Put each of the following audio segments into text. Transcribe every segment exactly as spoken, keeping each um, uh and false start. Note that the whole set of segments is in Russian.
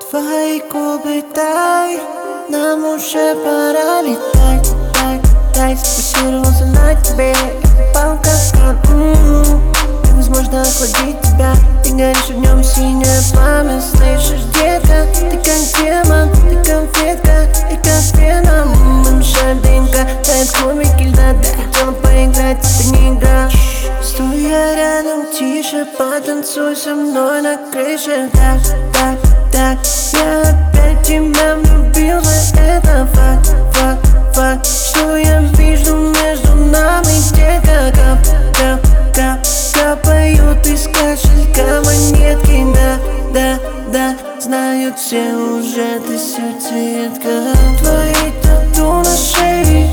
Твои губы дай, нам уже пора летать. Дай, дай, сфокусировался на тебе, пал каскад. Невозможно охладить тебя, ты горишь огнем, синее пламя. Слышишь, детка, ты как демон, ты конфетка, и как веном. Мы мешаем ДНК, тает кубики льда. Ты хотела поиграть, это не игра. Стоя рядом, тише, потанцуй со мной на крыше. Так, так, так, я опять тебя влюбился. Это факт, факт, факт. Что я вижу между нами, детка? Кап, кап, кап, капают из кошелька монетки. Да, да, да, знают все уже, ты сердцеедка. Твои тату на шее,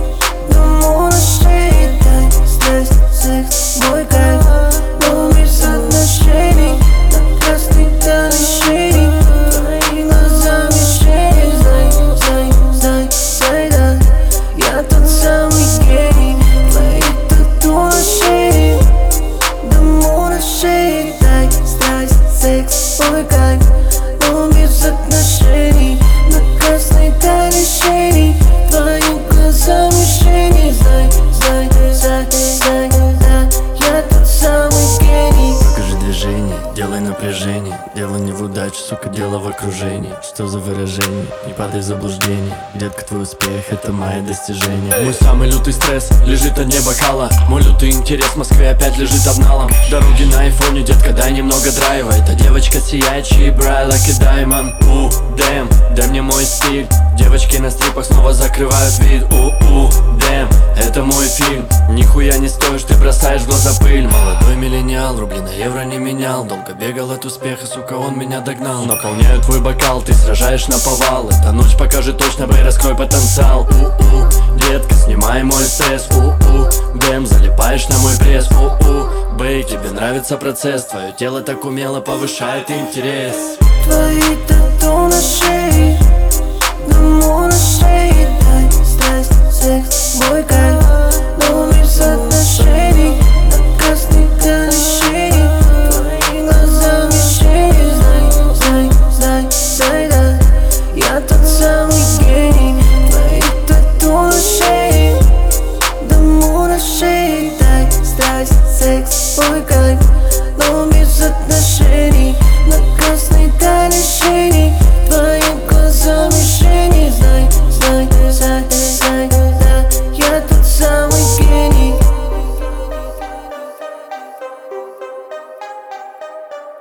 думаю на шее. Дай, страсть, секс, мой кайф, но без отношений. На красной дали шире, твои глаза мишени. Знай, знай, знай, знай, да, я тот самый гений. Твои тату на шее, думаю на шее. Дай, страсть, секс, мой кайф, но без отношений. На красной дали шире, твои глаза мишени. Знай, знай, знай, знай, да, я тот самый гений. Покажи движение, делай напряжение. Дело не в удаче, сука, дело в окружении. Что за выражение? Не падай в заблуждение. Детка, твой успех — это мои достижения. Мой самый лютый стресс лежит на дне бокала. Мой лютый интерес в Москве опять лежит обналом. Дороги на айфоне, детка, дай немного драйва. Эта девочка сияет, she bright like a diamond. У, дэм, дай мне мой стиль. Девочки на стрипах снова закрывают вид. У-у, дэм, это мой фильм. Нихуя не стоишь, ты бросаешь в глаза пыль. Молодой миллениал, рубли на евро не менял. Долго бегал от успеха, сука, он меня догнал. Наполняю твой бокал, ты сражаешь наповал. Эта ночь покажет точно, бэй, раскрой потенциал. У-у, детка, снимай мой стресс. У-у, дэм, залипаешь на мой пресс. У-у, бэй, тебе нравится процесс. Твое тело так умело повышает интерес. Твои тату на шее, думаю на шее. Дай, страсть, секс, мой кайф, но без отношений. На красной дали шире, твои глаза мишени. Знай, знай, знай, знай, да, я тот самый гений. Твои тату на шее, думаю на шее. Дай, страсть, секс, мой кайф,